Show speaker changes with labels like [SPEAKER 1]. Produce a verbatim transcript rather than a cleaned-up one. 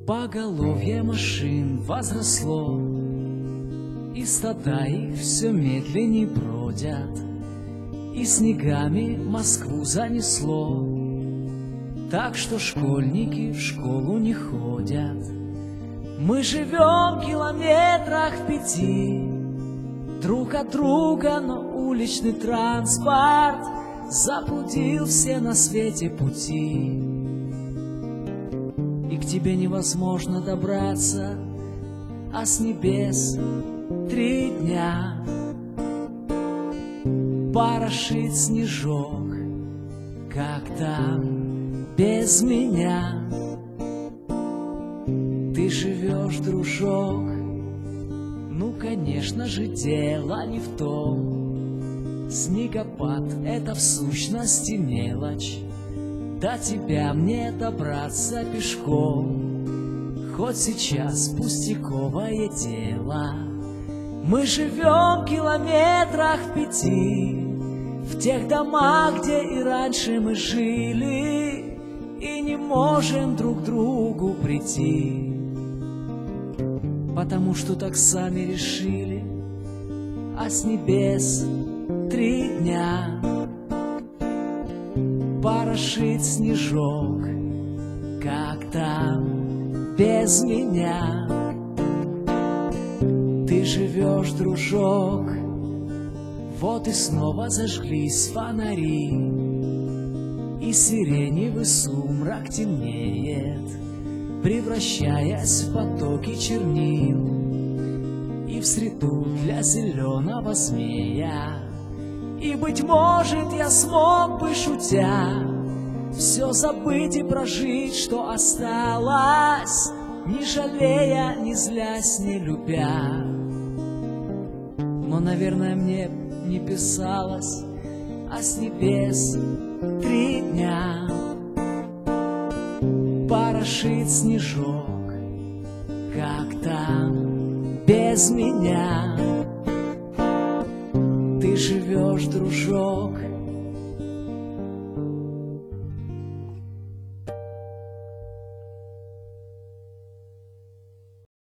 [SPEAKER 1] Поголовье машин возросло, и стада их все медленней бродят, и снегами Москву занесло, так что школьники в школу не ходят. Мы живем в километрах в пяти друг от друга, но уличный транспорт заблудил все на свете пути. И к тебе невозможно добраться, а с небес три дня порошит снежок, как там без меня. Ты живешь, дружок, ну, конечно же, дело не в том. Снегопад — это в сущности мелочь, до тебя мне добраться пешком, хоть сейчас пустяковое дело. Мы живем в километрах в пяти, в тех домах, где и раньше мы жили, и не можем друг к другу прийти, потому что так сами решили. А с небес три дня порошит снежок, как там без меня. Ты живешь, дружок, вот и снова зажглись фонари, и сиреневый сумрак темнеет, превращаясь в потоки чернил и в среду для зеленого змея. И, быть может, я смог бы, шутя, все забыть и прожить, что осталось, не жалея, не злясь, не любя. Но, наверное, мне не писалось, а с небес три дня порошит снежок, как там без меня. Ты живешь, дружок,